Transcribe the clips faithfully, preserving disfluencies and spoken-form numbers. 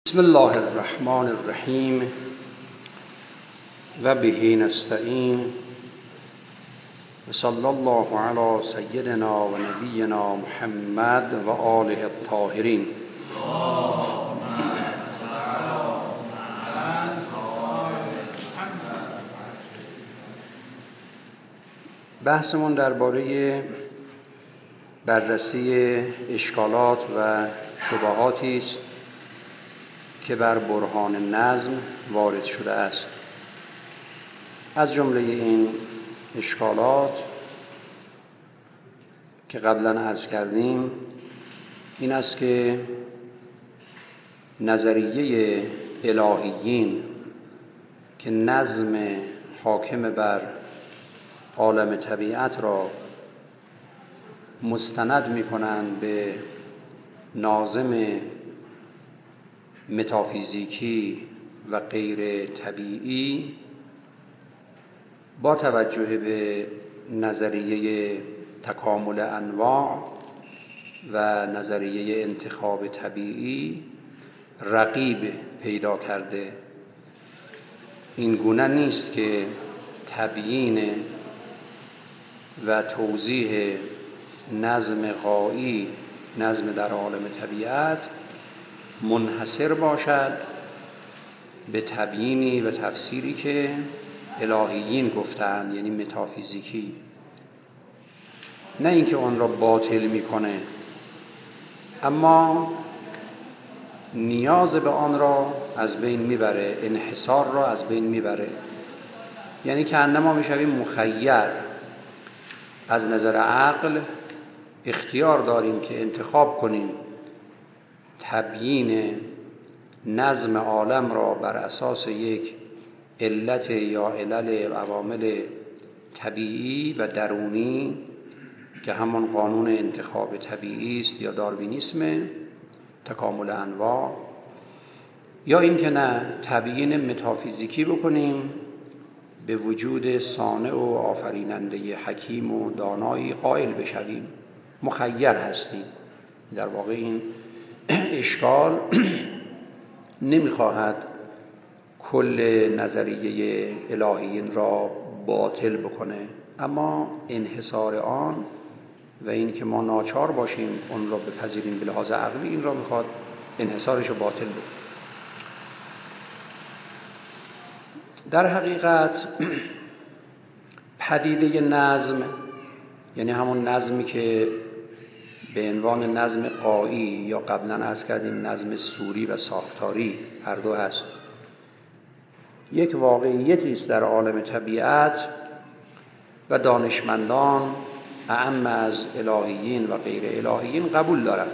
بسم الله الرحمن الرحیم و به نستعین و صلی الله علی سیدنا و نبینا محمد و آله الطاهرین. بحثمون درباره بررسی اشکالات و شبهاتی است که بر برهان نظم وارد شده است. از جمله این اشکالات که قبلا عرض کردیم این است که نظریه الهیین که نظم حاکم بر عالم طبیعت را مستند می‌کنند به ناظم متافیزیکی و غیر طبیعی، با توجه به نظریه تکامل انواع و نظریه انتخاب طبیعی رقیب پیدا کرده. این گونه نیست که تبیین و توضیح نظم غایی، نظم در عالم طبیعت، منحصر باشد به تبیینی و تفسیری که الهیین گفتند، یعنی متافیزیکی، نه اینکه آن را باطل میکنه، اما نیاز به آن را از بین میبره، انحصار را از بین میبره. یعنی که انما میشویم مخیر، از نظر عقل اختیار داریم که انتخاب کنیم تبیین نظم عالم را بر اساس یک علت یا علل عوامل طبیعی و درونی که همان قانون انتخاب طبیعی است یا داروینیسم، تکامل انواع، یا اینکه نه تبیین متافیزیکی بکنیم به وجود صانع و آفریننده حکیم و دانایی قائل بشویم. مخیر هستیم. در واقع این اشکال نمیخواهد کل نظریه الهیین را باطل بکنه، اما انحصار آن و این که ما ناچار باشیم اون را بپذیریم به لحاظ عقلی، این را میخواد انحصارش رو باطل بکنه. در حقیقت پدیده نظم، یعنی همون نظمی که به عنوان نظم غایی یا قبلا عرض کردیم نظم صوری و ساختاری هر دو هست، یک واقعیتی است در عالم طبیعت و دانشمندان اعم از الهیین و غیر الهیین قبول دارند.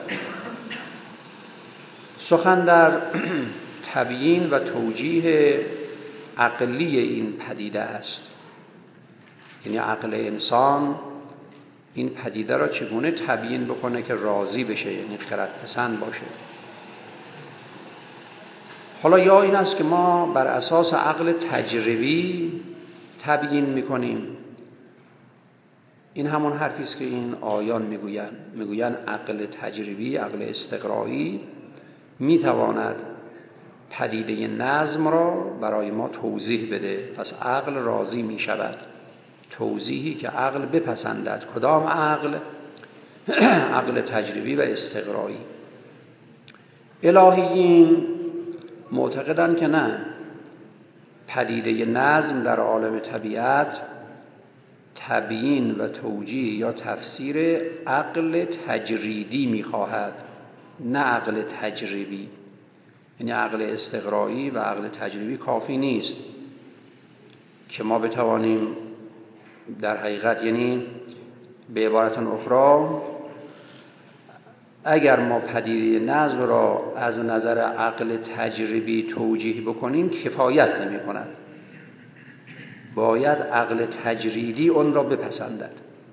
سخن در تبیین و توجیه عقلی این پدیده است، یعنی عقل انسان این پدیده را چگونه تبیین بکنه که راضی بشه، یعنی خردپسند باشه. حالا یا این است که ما بر اساس عقل تجربی تبیین میکنیم. این همون حرفی است که این آیان میگویند. میگویند عقل تجربی، عقل استقرایی میتواند پدیده نظم را برای ما توضیح بده. پس عقل راضی میشود، توضیحی که عقل بپسندد. کدام عقل؟ عقل تجربی و استقرایی. الهیین معتقدند که نه، پدیده نظم در عالم طبیعت تبیین و توجیه یا تفسیر عقل تجریدی میخواهد، نه عقل تجربی. یعنی عقل استقرایی و عقل تجربی کافی نیست که ما بتوانیم در حقیقت، یعنی به عبارت اخرى، اگر ما پدیده نظم را از نظر عقل تجربی توجیه بکنیم کفایت نمی کند. باید عقل تجریدی اون را بپسندد.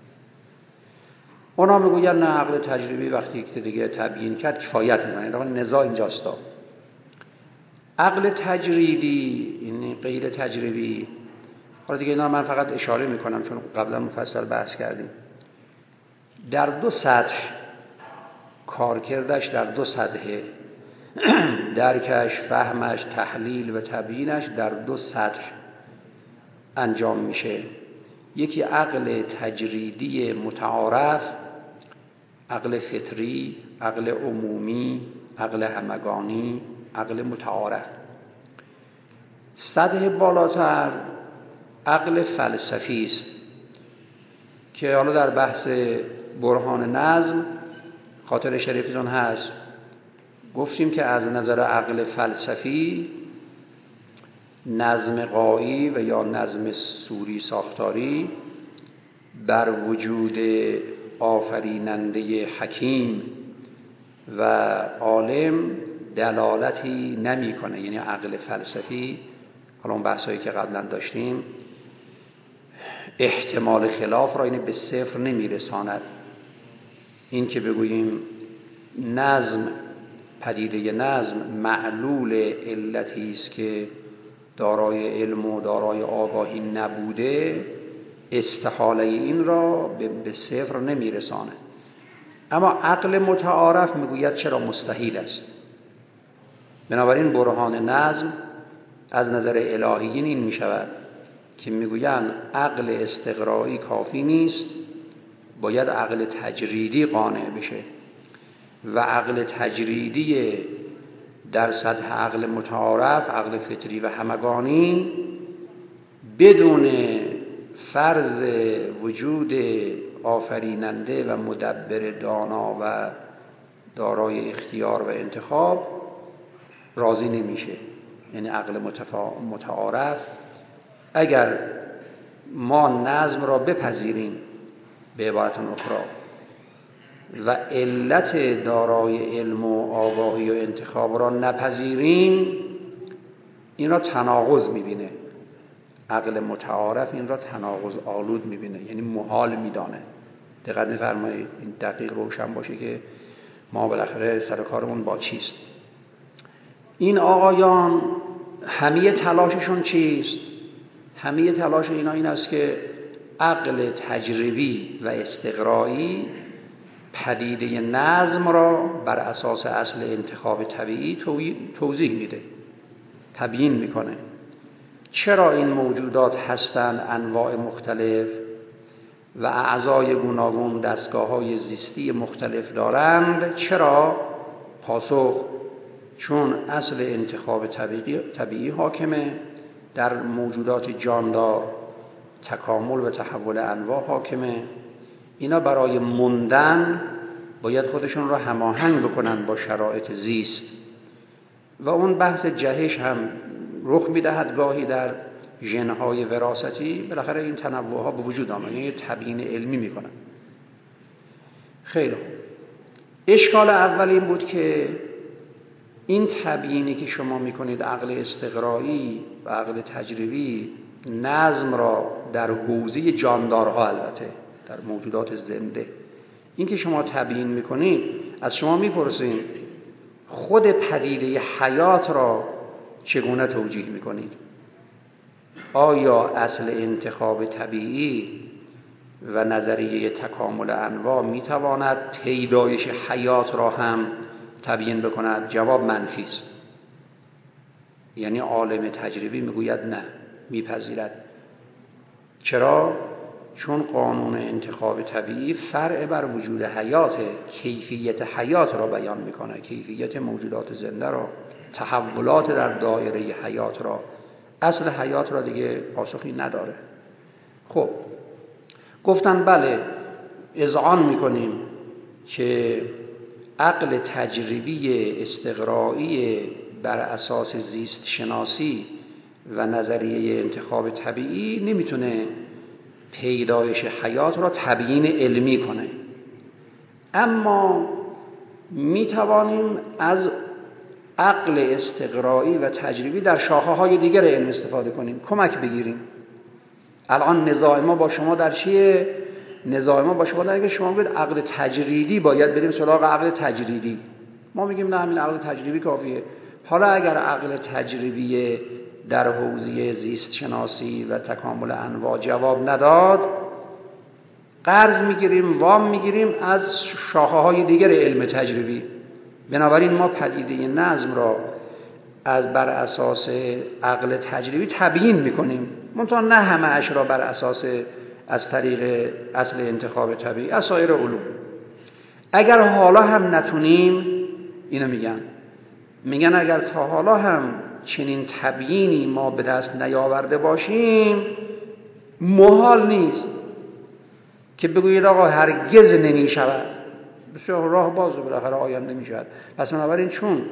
اونا میگوین نه، عقل تجربی وقتی که دیگه تبیین کرد کفایت نمی. نزاع اینجاست. عقل تجریدی یعنی غیر تجربی، حالا دیگه اینا من فقط اشاره میکنم چون قبلا مفصل بحث کردیم، در دو سطح کارکردش در دو سطحه. درکش، فهمش، تحلیل و تبیینش در دو سطح انجام میشه. یکی عقل تجریدی متعارف، عقل فطری، عقل عمومی، عقل همگانی، عقل متعارف. سطح بالاتر عقل فلسفی است که حالا در بحث برهان نظم خاطر شریفتون هست. گفتیم که از نظر عقل فلسفی نظم غایی و یا نظم صوری ساختاری بر وجود آفریننده حکیم و عالم دلالتی نمی‌کنه. یعنی عقل فلسفی، حالا اون بحثایی که قبلا داشتیم، احتمال خلاف را اینه به صفر نمیرساند. این که بگوییم نظم، پدیده نظم معلول علتی است که دارای علم و دارای آگاهی نبوده، استحاله این را به صفر نمیرسانه. اما عقل متعارف میگوید چرا مستحیل است. بنابراین برهان نظم از نظر الهیین این میشود که میگویند عقل استقرایی کافی نیست، باید عقل تجریدی قانع بشه و عقل تجریدی در سطح عقل متعارف، عقل فطری و همگانی، بدون فرض وجود آفریننده و مدبر دانا و دارای اختیار و انتخاب راضی نمیشه. یعنی عقل متعارف اگر ما نظم را بپذیریم، به عبارت اخرى، و علت دارای علم و آگاهی و انتخاب را نپذیریم، این را تناقض میبینه. عقل متعارف این را تناقض آلود میبینه، یعنی محال میدانه. دقت می‌فرمایید این دقیق روشن باشه که ما بالاخره سر کارمون با چیست. این آقایان همه تلاششون چیست؟ همه تلاش اینا این است که عقل تجربی و استقرایی پدیده نظم را بر اساس اصل انتخاب طبیعی توضیح میده، تبیین میکنه. چرا این موجودات هستند انواع مختلف و اعضای گوناگون دستگاه‌های زیستی مختلف دارند؟ چرا؟ پاسخ: چون اصل انتخاب طبیعی, طبیعی حاکمه در موجودات جاندار، تکامل و تحول انواع حاکمه. اینا برای موندن باید خودشون را هماهنگ بکنن با شرایط زیست و اون بحث جهش هم رخ میدهد گاهی در ژن‌های وراثتی. بالاخره این تنوع‌ها به وجود آمدن، یعنی تبیین علمی میکنن. خیلی خوب. اشکال اول این بود که این تبیینی که شما میکنید عقل استقرایی و عقل تجربی نظم را در حوزه جاندارها، البته در موجودات زنده، این که شما تبیین میکنید، از شما میپرسیم خود پدیده حیات را چگونه توجیه میکنید؟ آیا اصل انتخاب طبیعی و نظریه تکامل انواع میتواند پیدایش حیات را هم تبیین بکند؟ جواب منفی است. یعنی عالم تجربی میگوید نه، میپذیرد. چرا؟ چون قانون انتخاب طبیعی فرع بر وجود حیات، کیفیت حیات را بیان میکنه، کیفیت موجودات زنده را، تحولات در دایره حیات را. اصل حیات را دیگه پاسخی نداره. خب گفتن بله، اذعان میکنیم که عقل تجربی استقرایی بر اساس زیست شناسی و نظریه انتخاب طبیعی نمیتونه پیدایش حیات را تبیین علمی کنه، اما میتوانیم از عقل استقرایی و تجربی در شاخه‌های دیگر علم استفاده کنیم، کمک بگیریم. الان نزاع ما با شما در چیه؟ نزاع ما با شما در اینکه شما بگید عقل تجریدی باید بریم سراغ عقل تجریدی. ما میگیم نه، همین عقل تجریبی کافیه. حالا اگر عقل تجربی در حوزه زیست شناسی و تکامل انواع جواب نداد، قرض میگیریم، وام میگیریم از شاخه‌های دیگر علم تجربی بنابراین ما پدیده نظم را از بر اساس عقل تجربی تبیین میکنیم، منتها نه همه اش را بر اساس از طریق اصل انتخاب طبیعی از سایر علوم. اگر حالا هم نتونیم، اینو میگن میگن اگر تا حالا هم چنین تبیینی ما به دست نیاورده باشیم، محال نیست که بگویید آقا هرگز نمیشود، بسیار راه باز و بالاخره آینده میشود. پس بنابراین چون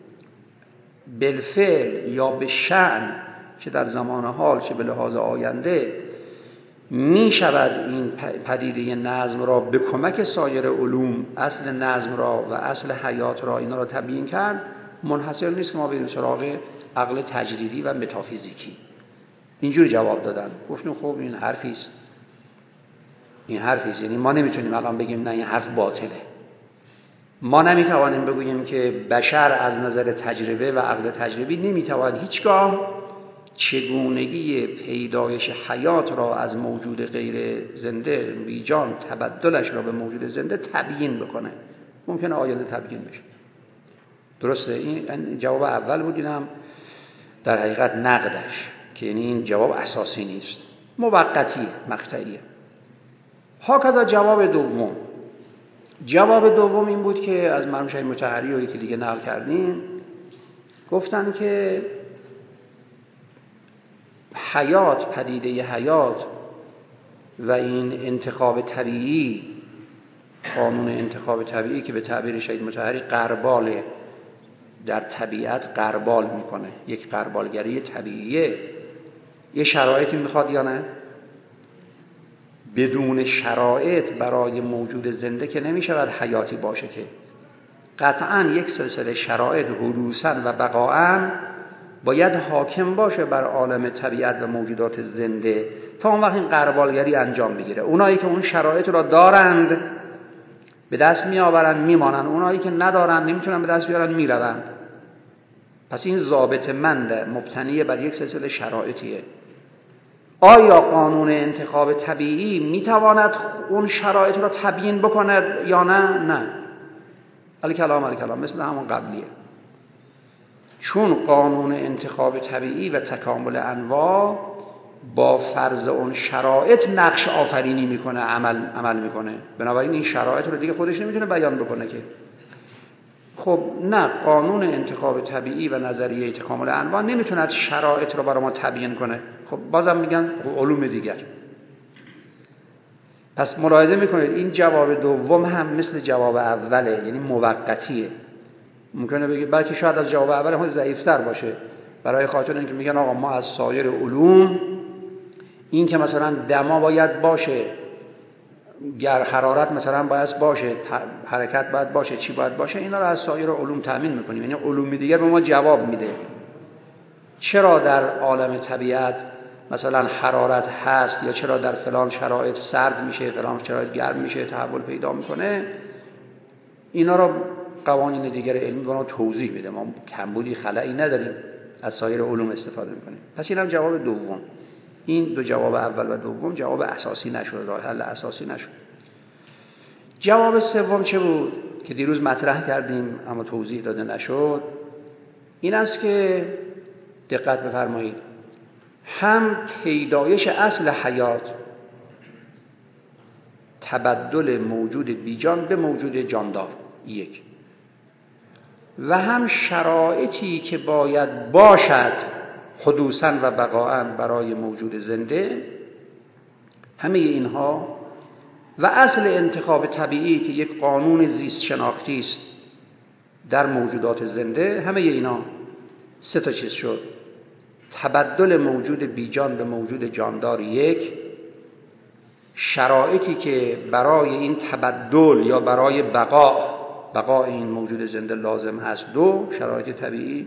بالفعل یا به شأن چه در زمان حال چه به لحاظ آینده می شود این پدیده نظم را به کمک سایر علوم اصل نظم را و اصل حیات را اینا را تبیین کرد، منحصر نیست که ما بریم سراغ عقل تجریدی و متافیزیکی. اینجوری جواب دادن. گفتیم خب این حرفیست، این حرفیست، یعنی ما نمیتونیم الان بگیم نه این حرف باطله. ما نمیتوانیم بگوییم که بشر از نظر تجربه و عقل تجربی نمیتواند هیچگاه چگونگی پیدایش حیات را از موجود غیر زنده بیجان تبدلش را به موجود زنده تبیین بکنه. ممکنه آینده تبیین بشه. درسته؟ این جواب اول بود، اینم در حقیقت نقدش که یعنی این جواب اساسی نیست، موقتی مقطعیه. هاکذا جواب دوم، جواب دوم این بود که از مرحوم شیخ مطهری و یکی دیگه نقل کردیم، گفتن که حیات، پدیده حیات و این انتخاب طبیعی، قانون انتخاب طبیعی که به تعبیر شیخ مطهری غربال در طبیعت غربال میکنه، یک غربالگری طبیعیه، یه شرایطی میخواد یا نه؟ بدون شرایط برای موجود زنده که نمیشود حیاتی باشه، که قطعاً یک سلسله شرایط حدوثاً و بقاءاً باید حاکم باشه بر عالم طبیعت و موجودات زنده تا اون وقت این غربالگری انجام بگیره. اونایی که اون شرایط را دارند به دست می آورند میمانند، اونایی که ندارند نمیتونن به دست بیارن میروند. پس این ضابط مند مبتنی بر یک سلسله شرایطیه. آیا قانون انتخاب طبیعی میتواند اون شرایط را تبیین بکند یا نه؟ نه. الکلام الکلام مثل همون قبلیه. چون قانون انتخاب طبیعی و تکامل انواع با فرض اون شرایط نقش آفرینی میکنه، عمل عمل میکنه، بنابراین این شرایط رو دیگه خودش نمیتونه بیان بکنه که. خب نه، قانون انتخاب طبیعی و نظریه تکامل انواع نمیتونه شرایط رو برای ما تبیین کنه. خب بازم میگن علوم دیگر. پس ملاحظه میکنید این جواب دوم هم مثل جواب اوله، یعنی موقتیه. ممکنه بگید بلکه شاید از جواب اول هم ضعیف‌تر باشه، برای خاطر اینکه میگن آقا ما از سایر علوم این که مثلا دما باید باشه، گر حرارت مثلا باید باشه، حرکت باید باشه، چی باید باشه، اینا رو از سایر علوم تامین میکنیم. یعنی علوم دیگر به ما جواب میده چرا در عالم طبیعت مثلا حرارت هست یا چرا در فلان شرایط سرد میشه، فلان شرایط گرم میشه، تحول پیدا میکنه. اینا رو قوانین دیگر علمی به ما توضیح میده. ما کمبودی خلایی نداریم، از سایر علوم استفاده میکنیم. پس اینم جواب دوم. این دو جواب اول و دوم جواب اساسی نشد، راه حل اساسی نشد. جواب سوم چه بود که دیروز مطرح کردیم اما توضیح داده نشد؟ این است که دقت بفرمایید، هم پیدایش اصل حیات، تبدل موجود بیجان به موجود جاندار یک، و هم شرایطی که باید باشد حدوثاً و بقاءاً برای موجود زنده، همه اینها و اصل انتخاب طبیعی که یک قانون زیست شناختی است در موجودات زنده، همه اینا سه تا چیز شد: تبدل موجود بیجان به موجود جاندار یک، شرایطی که برای این تبدل یا برای بقا بقا این موجود زنده لازم هست دو، شرایط طبیعی،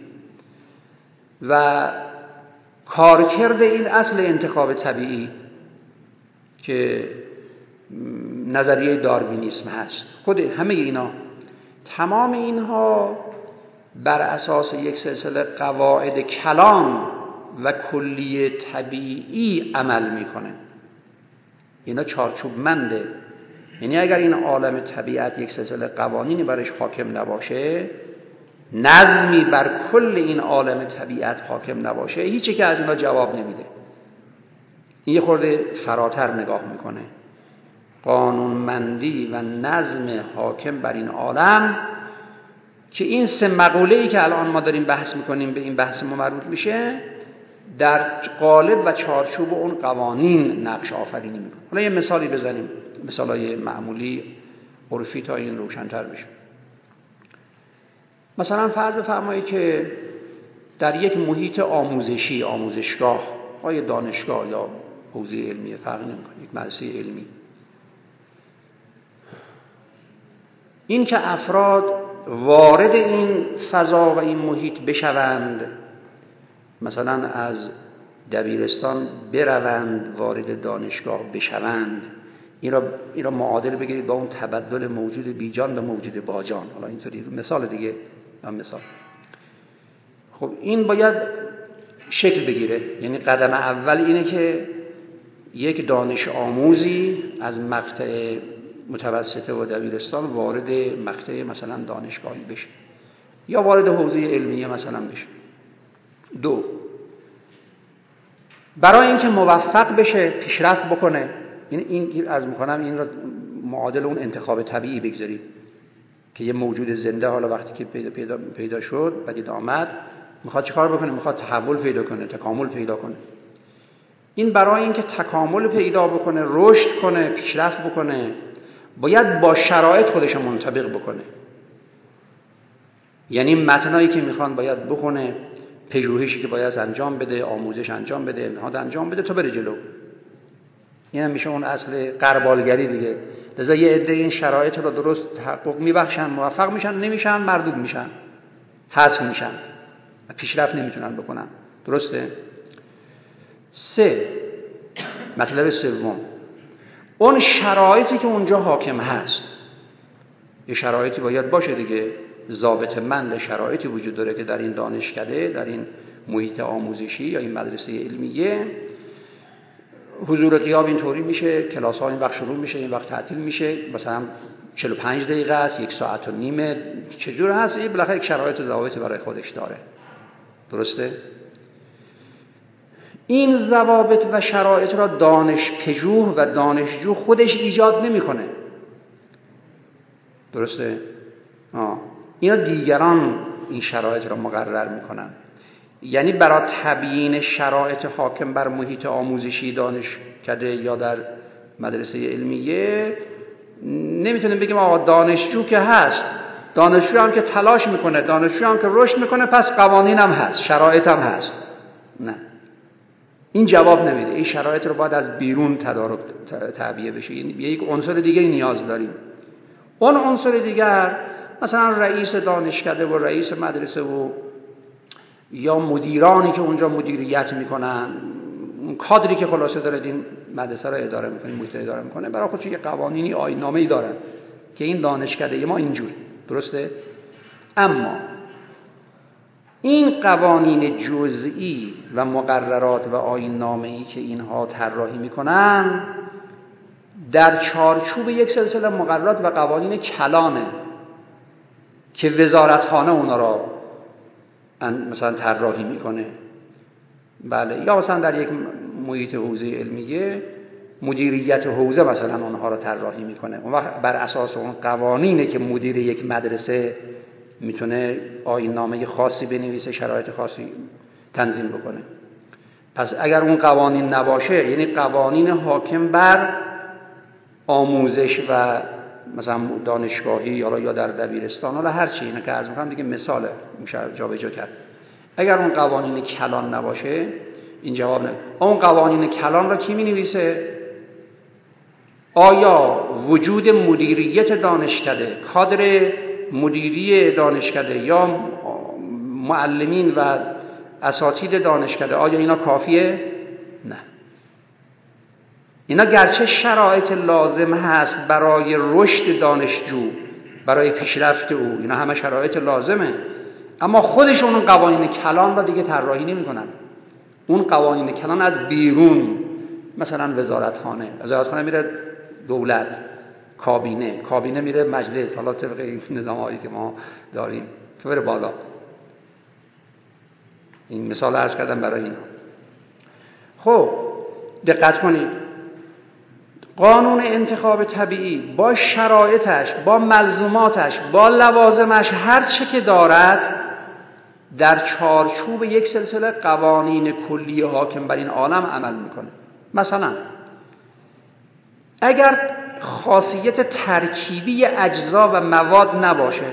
و کارکرد این اصل انتخاب طبیعی که نظریه داروینیسم هست. خود همه اینا، تمام اینها بر اساس یک سلسله قواعد کلام و کلی طبیعی عمل میکنه. اینا چارچوبمنده. یعنی اگر این عالم طبیعت یک سلسله قوانینی برش حاکم نباشه، نظمی بر کل این عالم طبیعت حاکم نباشه، هیچی که از اینا جواب نمیده. این یه خورده فراتر نگاه میکنه. قانونمندی و نظم حاکم بر این عالم که این سه مقوله‌ای که الان ما داریم بحث میکنیم به این بحث ما مربوط میشه، در قالب و چارچوب اون قوانین نقش آفرینی میکنه. حالا یه مثالی بزنیم، مثالای معمولی عرفی تا این روشن‌تر بشه. مثلا فرض بفرمایید که در یک محیط آموزشی، آموزشگاه، یا دانشگاه یا حوزه علمی، فرق نمیکنه، یک مدرسه علمی، این که افراد وارد این فضا و این محیط بشوند، مثلا از دبیرستان بروند وارد دانشگاه بشوند، این را این را معادل بگیرید با اون تبدل موجود بیجان به موجود باجان. حالا اینطوری مثال دیگه، هم مثال. خب این باید شکل بگیره. یعنی قدم اول اینه که یک دانش آموزی از مقطع متوسطه و دبیرستان وارد مقطع مثلا دانشگاهی بشه یا وارد حوزه علمیه مثلا بشه. دو، برای اینکه موفق بشه، پیشرفت بکنه، این این از میکنم این را معادل اون انتخاب طبیعی بگذارید که یه موجود زنده حالا وقتی که پیدا پیدا, پیدا شد، بعد آمد، میخواد چیکار بکنه؟ میخواد تحول پیدا کنه، تکامل پیدا کنه. این برای اینکه تکامل پیدا بکنه، رشد کنه، پیشرفت بکنه، باید با شرایط خودش منطبق بکنه. یعنی متنایی که میخوان باید بخونه، پژوهشی که باید انجام بده، آموزش انجام بده، نهاد انجام بده تا بره جلو. این هم میشه اون اصل غربالگری دیگه. لذا یه عده این شرایط رو درست تحقق میبخشن، موفق میشن، نمیشن مردود میشن، حذف میشن و پیشرفت نمیتونن بکنن. درسته؟ سه، مطلب سوم، اون شرایطی که اونجا حاکم هست، یه شرایطی باید باشه دیگه، ضابطه‌مند شرایطی وجود داره که در این دانشکده، در این محیط آموزشی یا این مدرسه علمیه حضور غیاب اینطوری میشه، کلاس ها این وقت شروع میشه، این وقت تعطیل میشه، مثلا چهل و پنج دقیقه است، یک ساعت و نیمه، چجور هست؟ این بالاخره یک شرایط و ضوابطی برای خودش داره. درسته؟ این ضوابط و شرایط را دانشپژوه و دانشجو خودش ایجاد نمیکنه. درسته؟ آه. اینا دیگران این شرایط را مقرر میکنن. یعنی برای تبیین شرایط حاکم بر محیط آموزشی دانشکده یا در مدرسه علمیه نمیتونیم بگیم آقا دانشجو که هست، دانشجو هم که تلاش میکنه، دانشجو هم که رشد میکنه، پس قوانین هم هست، شرایط هم هست. نه، این جواب نمیده. این شرایط رو باید از بیرون تدارک تعبیه بشه. یعنی یک عنصر دیگه نیاز داریم. اون عنصر دیگر مثلا رئیس دانشکده و رئیس مدرسه و یا مدیرانی که اونجا مدیریت میکنن، اون کادری که خلاصه داره این مدرسه رو اداره میکنه، محیط اداره میکنه، برای خودش یه قوانینی، آیین‌نامه‌ای دارن که این دانشکده ما اینجور. درسته؟ اما این قوانین جزئی و مقررات و آیین‌نامه‌ای که اینها طراحی میکنن در چارچوب یک سلسله مقررات و قوانین کلانه که وزارتخانه اونا را مثلا طراحی میکنه. بله، یا مثلا در یک محیط حوزه علمیه مدیریت حوزه مثلا اونها را طراحی میکنه. اون وقت بر اساس اون قوانینه که مدیر یک مدرسه میتونه آیین‌نامه خاصی بنویسه، شرایط خاصی تنظیم بکنه. پس اگر اون قوانین نباشه، یعنی قوانین حاکم بر آموزش و مثلا دانشگاهی یا یا در دبیرستان، حالا هر چی، اینا که عرض می‌کنم دیگه مثاله، میشه جابجا کرد. اگر اون قوانین کلان نباشه این جواب نه. اون قوانین کلان را کی می‌نویسه؟ آیا وجود مدیریت دانشکده، کادر مدیری دانشکده یا معلمین و اساتید دانشکده، آیا اینا کافیه؟ نه. اینا گرچه شرایط لازم هست برای رشد دانشجو، برای پیشرفت او، اینا همه شرایط لازمه، اما خودشون اون قوانین کلان را دیگه طراحی نمی‌کنن. اون قوانین کلان از بیرون، مثلا وزارتخانه، وزارتخانه میره دولت، کابینه، کابینه میره مجلس، حالا طبق این نظام‌هایی که ما داریم، که بره بالا. این مثال عرض کردم برای این. خب دقت کنید، قانون انتخاب طبیعی با شرایطش، با ملزوماتش، با لوازمش، هر چه که دارد، در چارچوب یک سلسله قوانین کلی حاکم بر این عالم عمل میکنه. مثلا اگر خاصیت ترکیبی اجزا و مواد نباشه،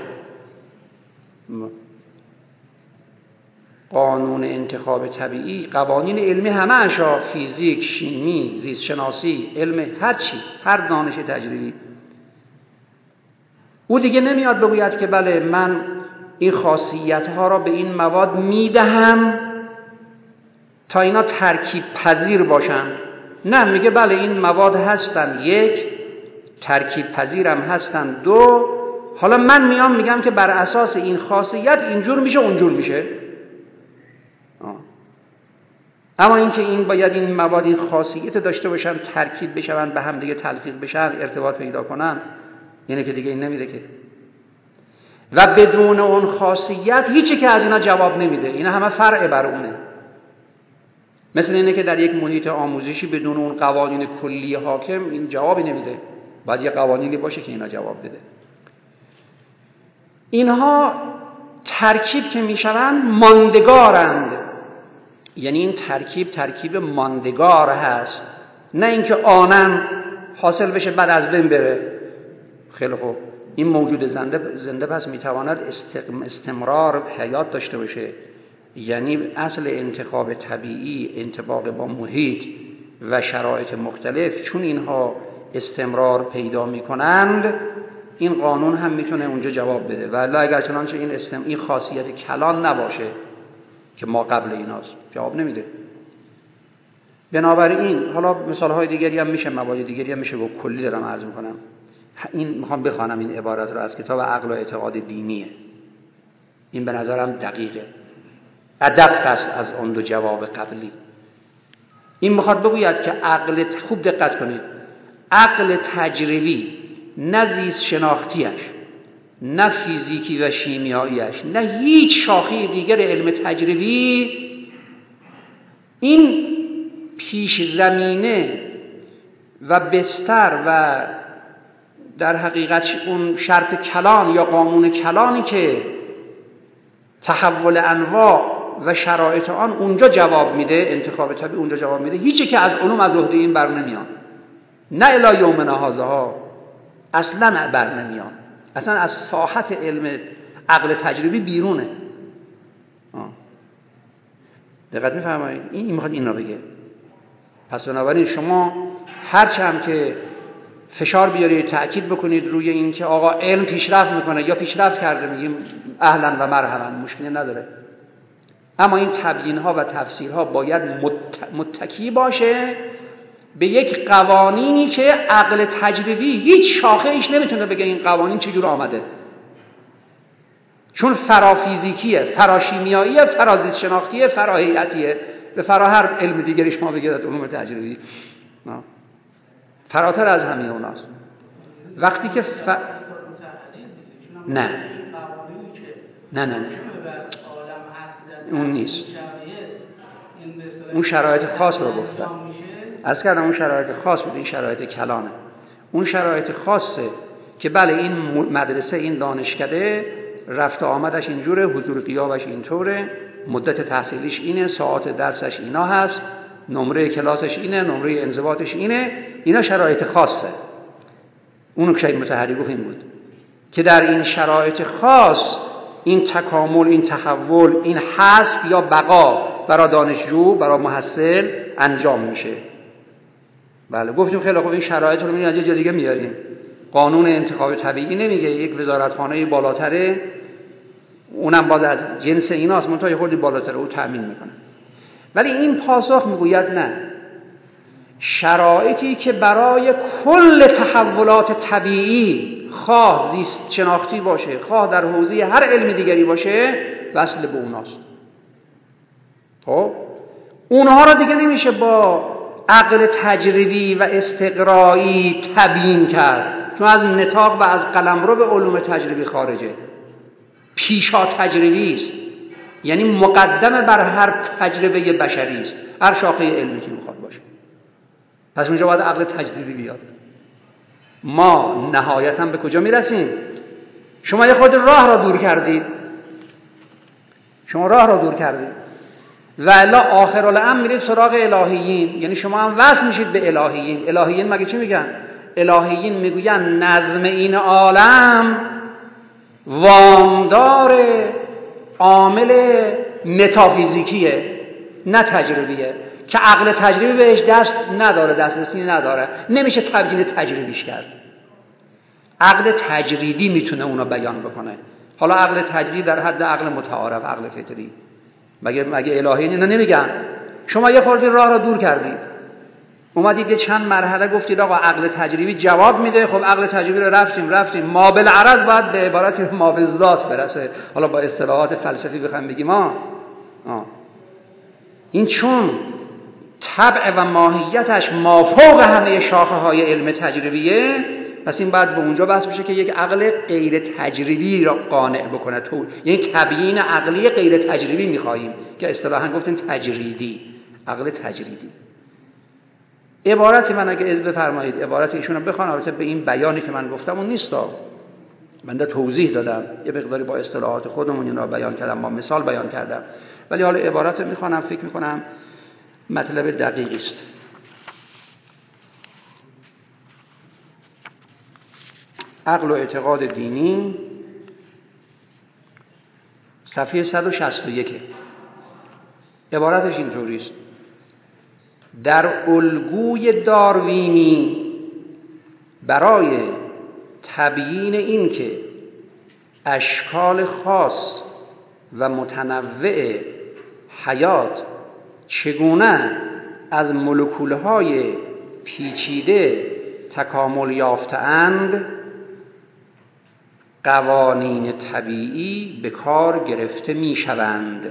قانون انتخاب طبیعی، قوانین علمی همه اشا، فیزیک، شیمی، زیست شناسی، علم هر چی، هر دانش تجربی، او دیگه نمیاد بگوید که بله من این خاصیت ها را به این مواد میدهم تا اینا ترکیب پذیر باشن. نه، میگه بله این مواد هستن یک، ترکیب پذیرم هستن دو، حالا من میام میگم که بر اساس این خاصیت اینجور میشه اونجور میشه. آه. اما اینکه این باید این مواد این خاصیت داشته باشن، ترکیب بشن، به هم دیگه تلفیق بشن، ارتباط پیدا کنن، یعنی که دیگه این نمیده که. و بدون اون خاصیت هیچی که از اینا جواب نمیده، اینا همه فرع بر اونه. مثل اینه که در یک محیط آموزشی بدون اون قوانین کلی حاکم این جوابی نمیده، باید یه قوانینی باشه که اینا جواب بده. اینها ترکیب که میشوند ماندگارند، یعنی این ترکیب ترکیب ماندگار هست، نه اینکه آنن حاصل بشه بعد از بین بره. خیلی خوب، این موجود زنده زنده پس میتواند استمرار حیات داشته باشه. یعنی اصل انتخاب طبیعی انطباق با محیط و شرایط مختلف، چون اینها استمرار پیدا میکنند، این قانون هم میتونه اونجا جواب بده. ولی اگر چنانچه این استم این خاصیت کلان نباشه که ما قبل ایناست، جواب نمیده. بنابراین حالا مثالهای دیگری هم میشه، موارد دیگری هم میشه، با کلی دارم عرض میکنم. این میخوام بخوانم این عبارت رو از کتاب عقل و اعتقاد دینیه. این به نظرم دقیقه، ادق است از اون دو جواب قبلی. این میخواد بگوید که عقل، خوب دقت کنید، عقل تجربی، نه زیست شناختیش، نه فیزیکی و شیمیاییش، نه هیچ شاخه دیگر علم تجربی، این پیش زمینه و بستر و در حقیقت اون شرط کلان یا قانون کلانی که تحول انواع و شرایط آن اونجا جواب میده، انتخاب طبیعی اونجا جواب میده، هیچی که از علوم از عهده این بر نمیان، نه الی یومنا هذا ها، اصلا بر نمیان، اصلا از ساحت علم عقل تجربی بیرونه. آه. دقت میفرمایید؟ این میخواد این رو بگه. پس بنابراین شما هرچه هم که فشار بیارید، تأکید بکنید روی این که آقا علم پیشرفت میکنه یا پیشرفت کرده، میگیم اهلا و مرحبا، مشکلی نداره. اما این تبیین ها و تفسیر ها باید متکی باشه به یک قوانینی که عقل تجربی هیچ شاخه ایش نمیتونه بگه این قوانین چجور آمده، چون فرافیزیکیه، فراشیمیاییه، فرازیست شناختیه، فراهیئتیه، به فرا هر علم دیگریش ما بگید علوم تجربی فراتر از همه اوناست. وقتی که ف... نه نه نه نه اون نیست، اون شرایط خاص رو گفتم، از کردم اون شرایط خاص بود، این شرایط کلانه. اون شرایط خاصه که بله این مدرسه، این دانشکده رفت آمدش اینجوره، حضور غیابش اینطوره، مدت تحصیلیش اینه، ساعات درسش اینا هست، نمره کلاسش اینه، نمره انضباطش اینه، اینا شرایط خاصه. اونو که شاید متحری گفت این بود که در این شرایط خاص این تکامل، این تحول، این حذف یا بقا برای دانشجو، برای محصل انجام میشه. بله گفتیم خیلی خوب، این شرایط رو می‌بینید از یه جا دیگه میاریم. قانون انتخاب طبیعی نمیگه یک وزارتخانه بالاتره، اونم باز از جنس ایناست، منتها یه خورده بالاتره او تأمین میکنه. ولی این پاسخ میگوید نه، شرایطی که برای کل تحولات طبیعی، خواه زیست شناختی باشه، خواه در حوزه هر علم دیگری باشه، وصل به اوناست. خب اونها را دیگه نمیشه با عقل تجربی و استقرایی تبیین کرد، چون از نطاق و از قلمرو به علوم تجربی خارجه. پیشا تجربی است، یعنی مقدم بر هر تجربه بشری است، هر شاخه علمی که میخواد باشه. پس اونجا باید عقل تجربی بیاد. ما نهایتاً به کجا میرسیم؟ شما یه خود راه را دور کردید، شما راه را دور کردید و الا آخر الامر میرید سراغ الهیین، یعنی شما هم وصل میشید به الهیین. الهیین مگه چی میگن؟ الهیین میگوین نظم این عالم وامدار عامل متافیزیکیه نه تجربیه، که عقل تجربی بهش دست نداره، دسترسی نداره، نمیشه تبیین تجربیش کرد. عقل تجریدی میتونه اونو بیان بکنه. حالا عقل تجریدی در حد عقل متعارف، عقل فطری، مگه مگه الهیین اینا نمیگن؟ شما یه خورده راه را دور کردید، اومدید یه چند مرحله گفتید آقا عقل تجربی جواب میده. خب عقل تجربی رو رفتیم رفتیم ما بالعرض باید به عبارت ما بالذات برسه. حالا با اصطلاحات فلسفی بخوام بگیم ما آه. این چون طبع و ماهیتش مافوق همه شاخه های علم تجربیه، پس این بعد به اونجا بحث میشه که یک عقل غیر تجربی را قانع بکنه. تو یعنی تبیین عقلی غیر تجربی میخواهیم که اصطلاحاً گفتیم تجریدی، عقل تجریدی. عبارتی من اگه اجازه بفرمایید عبارت ایشون رو بخوام، البته به این بیانی که من گفتم اون نیستا، من ده توضیح دادم، یه مقداری با اصطلاحات خودمون اینا بیان کردم، با مثال بیان کردم، ولی حالا عبارت رو میخوام، فکر میکنم مطلب دقیقی است. عقل و اعتقاد دینی، صفحه صد و شصت و یک. عبارتش اینطوری است: در الگوی داروینی برای تبیین این که اشکال خاص و متنوع حیات چگونه از مولکول‌های پیچیده تکامل یافته‌اند، قوانین طبیعی به کار گرفته می‌شوند.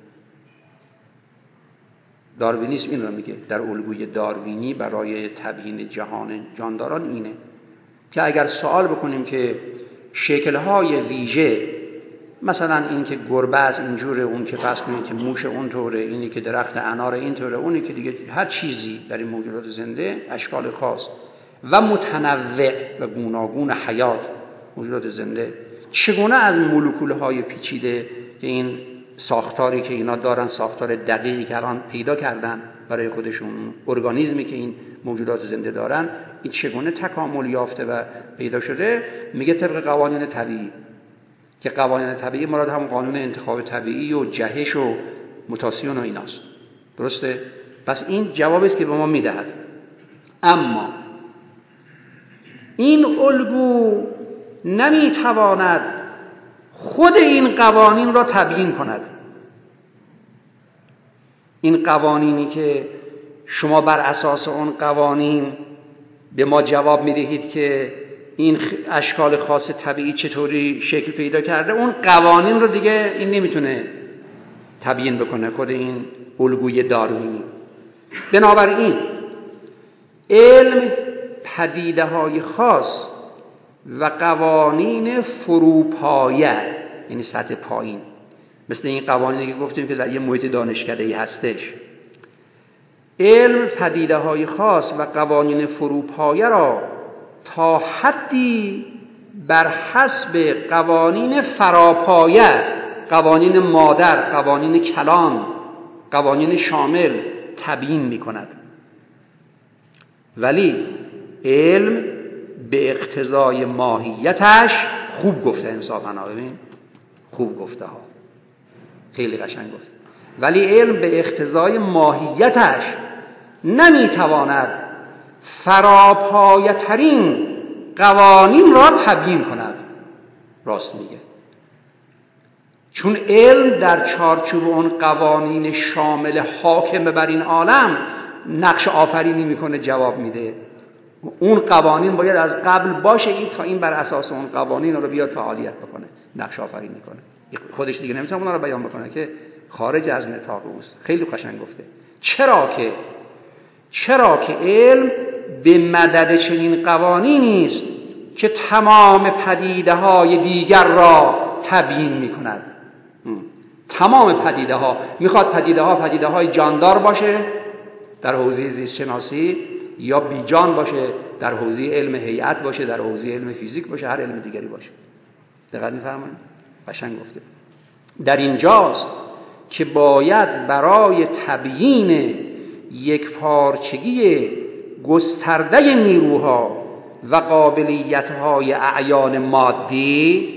داروینیسم این رو میگه، در الگوی داروینی برای تبیین جهان جانداران اینه که اگر سوال بکنیم که شکل‌های ویژه، مثلا این که گربه از اینجوره، اون که فرض کنید که موش اونطوره، اینی که درخت انار اینطوره، اونی که دیگه هر چیزی در این موجودات زنده اشکال خاص و متنوع و گوناگون حیات موجودات زنده چگونه از مولکول‌های پیچیده این ساختاری که اینا دارن، ساختار دقیقی که الان پیدا کردن برای خودشون، ارگانیسمی که این موجودات زنده دارن، این چگونه تکامل یافته و پیدا شده، میگه طبق قوانین طبیعی، که قوانین طبیعی مراد هم قانون انتخاب طبیعی و جهش و موتاسیون و ایناست. درسته؟ پس این جوابی است که به ما میدهد. اما این الگو نمیتواند خود این قوانین را تبیین کند. این قوانینی که شما بر اساس اون قوانین به ما جواب میدهید که این اشکال خاص طبیعی چطوری شکل پیدا کرده، اون قوانین رو دیگه این نمیتونه تبیین بکنه، خود این الگوی داروینی. بنابراین علم پدیده های خاص و قوانین فروپایه، یعنی سطح پایین، مثل این قوانینی که گفتیم که در یه محیط دانشکده‌ای هستش، علم پدیده های خاص و قوانین فروپایه را تا حدی بر حسب قوانین فراپایه، قوانین مادر، قوانین کلان، قوانین شامل تبیین می کند. ولی علم به اقتضای ماهیتش، خوب گفته انصافاً، ببین خوب گفته ها، خیلی قشنگ گفت، ولی علم به اقتضای ماهیتش نمیتواند فراپایه ترین قوانین را تبیین کند. راست میگه، چون علم در چارچوب اون قوانین شامل حاکم بر این عالم نقش آفرینی میکنه، جواب میده. اون قوانین باید از قبل باشه این تا این بر اساس اون قوانین رو بیاد فعالیت بکنه، نقش آفرینی کنه. خودش دیگه نمیتونه اونا رو بیان بکنه که خارج از نطاق اوست. خیلی قشنگ گفته. چرا که چرا که علم به مدد چنین قوانینی است که تمام پدیده های دیگر را تبیین میکند. تمام پدیده ها میخواد پدیده ها پدیده های جاندار باشه در حوزه زیست شناسی، یا بی جان باشه در حوزه علم هیئت باشه، در حوزه علم فیزیک باشه، هر علم دیگری باشه. دقت می‌فرمایید؟ قشنگ گفته. در اینجاست که باید برای تبیین یک پارچگی گسترده نیروها و قابلیت‌های اعیان مادی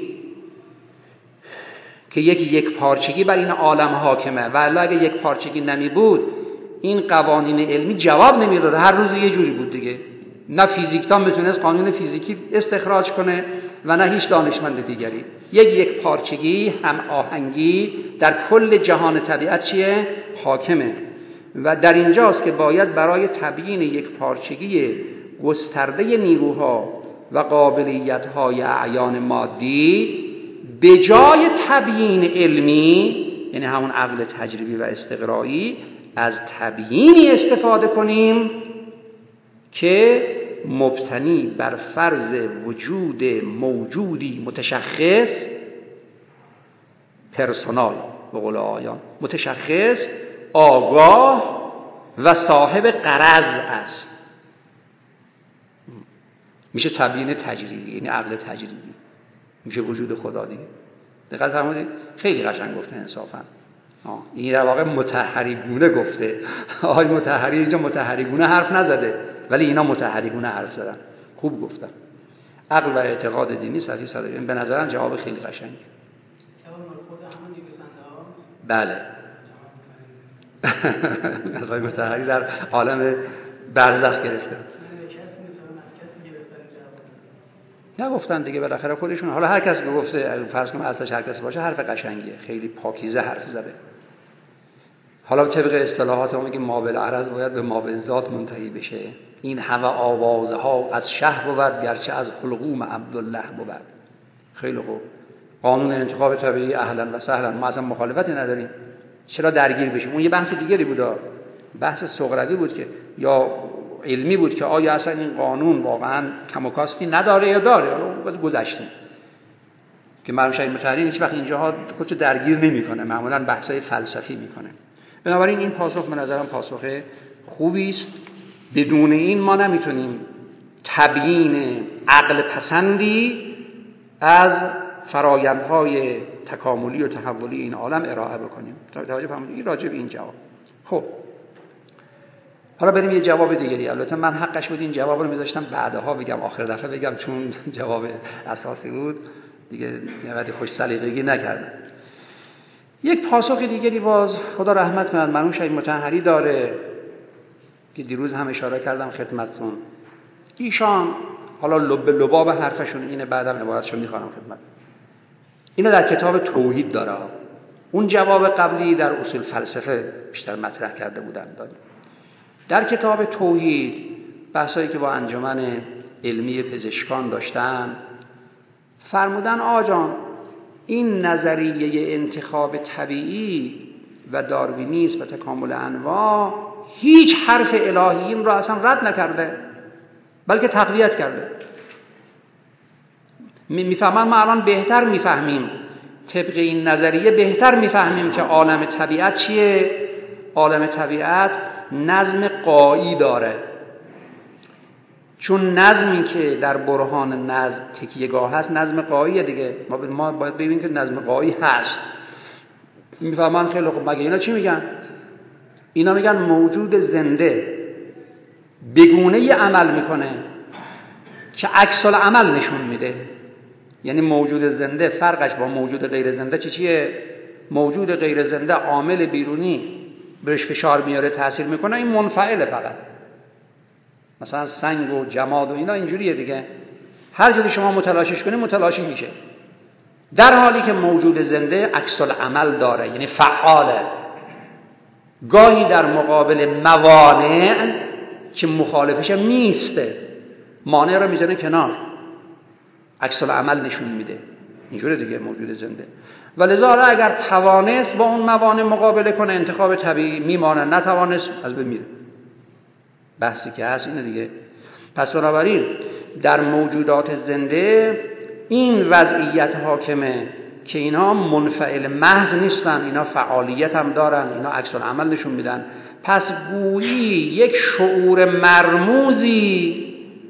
که یک یک پارچگی بر این عالم حاکمه، و اگه یک پارچگی نمی بود این قوانین علمی جواب نمیداد، هر روز یه جوری بود دیگه. نه فیزیکدان میتونست قانون فیزیکی استخراج کنه و نه هیچ دانشمند دیگری. یک یک پارچگی هم آهنگی در کل جهان طبیعت چیه؟ حاکمه. و در اینجاست که باید برای تبیین یک پارچگی گسترده نیروها و قابلیت‌های اعیان مادی به جای تبیین علمی، یعنی همون عقل تجربی و استقرایی، از تبیینی استفاده کنیم که مبتنی بر فرض وجود موجودی متشخص، پرسونال به قول آیان، متشخص، آگاه و صاحب غرض است. میشه تبیین تجربی، یعنی عقل تجربی، میشه وجود خدا دیگه. دقت فرمودید؟ خیلی قشنگ گفته انصافا. این در واقع مطهری گونه گفته. آقای مطهری اینجا مطهری گونه حرف نزده، ولی اینا مطهری گونه حرف زدن. خوب گفتن. عقل و اعتقاد دینی صحیح صد این به نظرم جواب خیلی قشنگی. بله. آقای مطهری در عالم برزخ گرفته. نگفتن دیگه، بالاخره خودشون، حالا هر کس گفته، فرض کنم اصلش هر کس باشه، حرف قشنگیه، خیلی پاکیزه حرف زده. حالا طبق اصطلاحات ما میگیم ما بالعرض باید به ما بالذات منتهی بشه. این همه آوازها از شه بود گرچه از حلقوم عبدالله بود. خیلی خوب. قانون انتخاب طبیعی اهلا و سهلا، ما اصلا مخالفتی نداریم. چرا درگیر بشیم؟ اون یه بحث دیگری بود، بحث صغروی بود که یا علمی بود که آیا اصلا این قانون واقعا کم و کاستی نداره یا داره. حالا گذشتیم که مرحوم شهید مطهری هیچ وقت اینجاها خودشو درگیر نمیکنه، معمولا بحثای فلسفی میکنه. بنابراین این پاسخ به نظرم پاسخ خوبی است. بدون این ما نمیتونیم تبیین عقل پسندی از فرایندهای تکاملی و تحولی این عالم ارائه بکنیم. توجه فرمودید؟ راجع به این جواب. خب حالا بریم یه جواب دیگری. البته من حقش بود این جواب رو میذاشتم بعدها بگم، آخر دفعه بگم، چون جواب اساسی بود دیگه، نهایت خوش سلیقگی نکردم. یک پاسخ دیگری باز خدا رحمت کنه مرحوم شهید مطهری داره که دیروز هم اشاره کردم خدمتتون. ایشان حالا لب لباب حرفشون اینه، بعدم عبارتشو میخوام خدمت. اینو در کتاب توحید داره. اون جواب قبلی در اصول فلسفه بیشتر مطرح کرده بودن دادیم. در کتاب توحید بحثایی که با انجمن علمی پزشکان داشتن فرمودن آجان این نظریه انتخاب طبیعی و داروینیسم و تکامل انواع هیچ حرف الهی این را اصلا رد نکرده، بلکه تقویت کرده. میفهمن ما الان بهتر میفهمیم، طبق این نظریه بهتر میفهمیم که عالم طبیعت چیه. عالم طبیعت نظم غایی داره، چون نظمی که در برهان نظم تکیه‌گاه هست نظم غاییه دیگه. ما ما باید ببینیم که نظم غایی هست. میفهمن خیلی خوب. مگه اینا چی میگن؟ اینا میگن موجود زنده بگونه ی عمل میکنه که عکس العمل نشون میده. یعنی موجود زنده فرقش با موجود غیر زنده چی چیه؟ موجود غیر زنده عامل بیرونی بهش فشار میاره، تاثیر میکنه، این منفعله فقط. مثلا سنگ و جماد و اینا اینجوریه دیگه، هر جوری شما متلاشیش کنی متلاشی میشه. در حالی که موجود زنده عکس العمل داره، یعنی فعاله. گاهی در مقابل موانع که مخالفش نیسته، مانع رو میزنه کنار، عکس العمل نشون میده. اینجوره دیگه موجود زنده. ولذا اگر توانست با اون موانع مقابله کنه انتخاب طبیعی میمانه، نتوانست از بین میره. بحثی که هست اینه دیگه. پس بنابراین در موجودات زنده این وضعیت حاکمه که اینا منفعل محض نیستن، اینا فعالیت هم دارن، اینا عکس العمل نشون میدن. پس گویی یک شعور مرموزی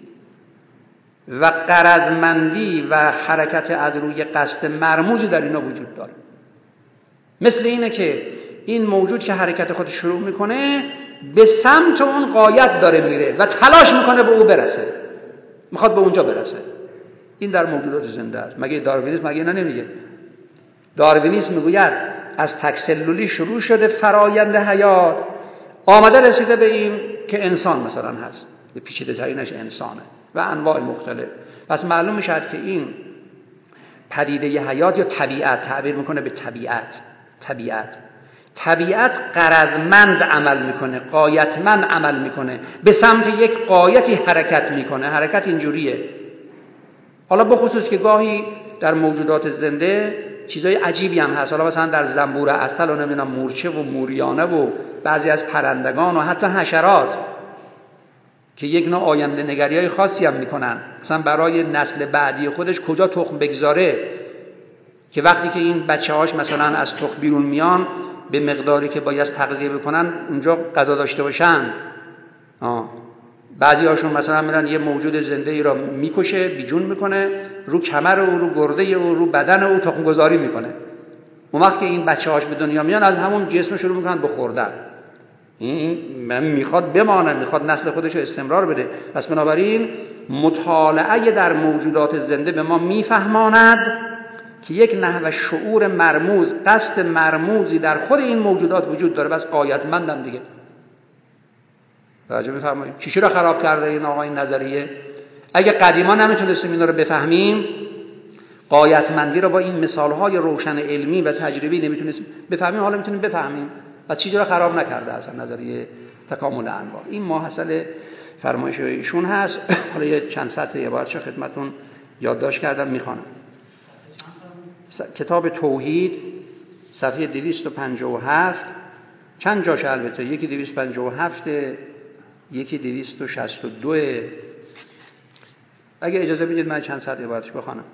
و غرضمندی و حرکت از روی قصد مرموزی در اینا وجود داره. مثل اینه که این موجود که حرکت خود شروع میکنه به سمت اون غایت داره میره و تلاش میکنه به او برسه، میخواد به اونجا برسه. این در موجودات زنده است. مگه داروینیسم مگه اینا نمیگه؟ داروینیسم میگوید از تکسلولی شروع شده فرایند حیات، آمده رسیده به این که انسان مثلا هست، به پیچیده ترینش انسانه و انواع مختلف. پس معلوم میشه که این پدیده حیات یا طبیعت، تعبیر میکنه به طبیعت، طبیعت طبیعت غرضمند عمل میکنه، غایتمند عمل میکنه، به سمت یک غایتی حرکت میکنه. حرکت اینجوریه. حالا بخصوص که گاهی در موجودات زنده چیزای عجیبی هم هست. حالا مثلا در زنبور عسل و نمیدونم مورچه و موریانه و بعضی از پرندگان و حتی حشرات که یک نوع آینده نگری های خاصی هم میکنن، مثلا برای نسل بعدی خودش کجا تخم بگذاره، که وقتی که این بچه هاش مثلا از تخم بیرون میان به مقداری که باید تغذیه بکنن اونجا غذا داشته باشن. آه. بعضی هاشون مثلا میرن یه موجود زنده ای را میکشه، بیجون میکنه، رو کمر او، رو گرده او، رو بدن او تخم گذاری میکنه. اون وقت که این بچه هاش به دنیا میان از همون جسم شروع میکنن به خوردن. این میخواد بمانه، میخواد نسل خودش رو استمرار بده. پس بنابراین مطالعه در موجودات زنده به ما میفهماند که یک نحو شعور مرموز، قصد مرموزی در خود این موجودات وجود داره. بس غایتمندن دیگه. توجه می‌فرمایید چی رو خراب کرده این آقا این نظریه؟ اگه قدیما نمیتونستیم اینا رو بفهمیم، غایتمندی رو با این مثال‌های روشن علمی و تجربی نمیتونستیم بفهمیم، حالا میتونیم بفهمیم. و چیزی رو خراب نکرده اصلا نظریه تکامل انواع. این ماحصل فرمایش ایشون هست. حالا یه چند سطر عبارتش خدمتتون یادداشت کردم میخوانم. کتاب توحید صفحه دویست و پنجاه و هفت، چند جاش البته، یکی دویست و پنجاه و هفت، یکی دویست و شصت و دو. اگه اجازه بدید من چند سطر عبارتش بخوانم.